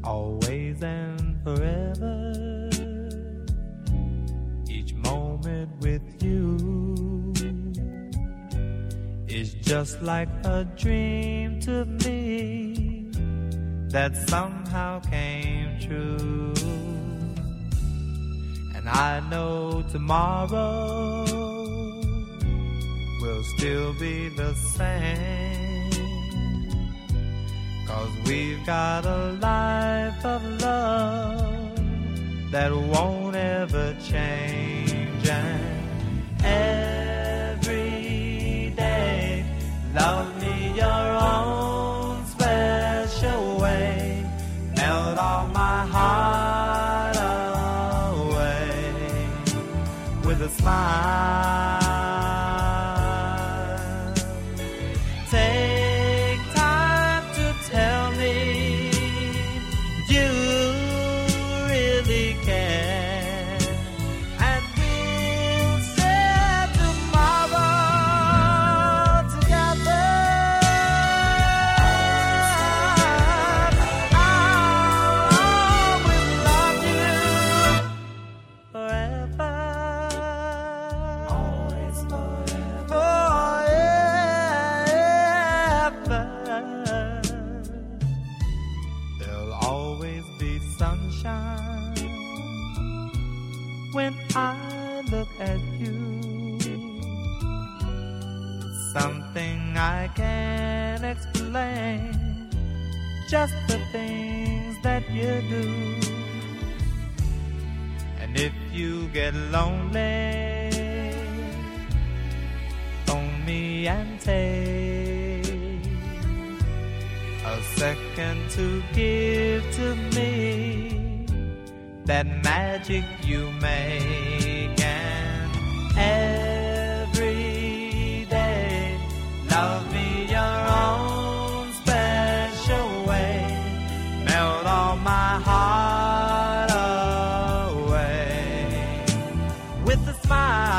always and forever. Each moment with you is just like a dream to me that somehow came true. And I know tomorrow will still be the same, 'cause we've got a life of love that won't ever change. And every day, love me your own special way, melt all my heart away with a smile. Take time to tell me you really care, and we'll share tomorrow together. I'll always love you forever. Always forever. There'll always be sunshine when I look at you. Something I can't explain, just the things that you do. And if you get lonely, phone me and take a second to give to me that magic you make. And every day, love me your own special way, melt all my heart away with a smile.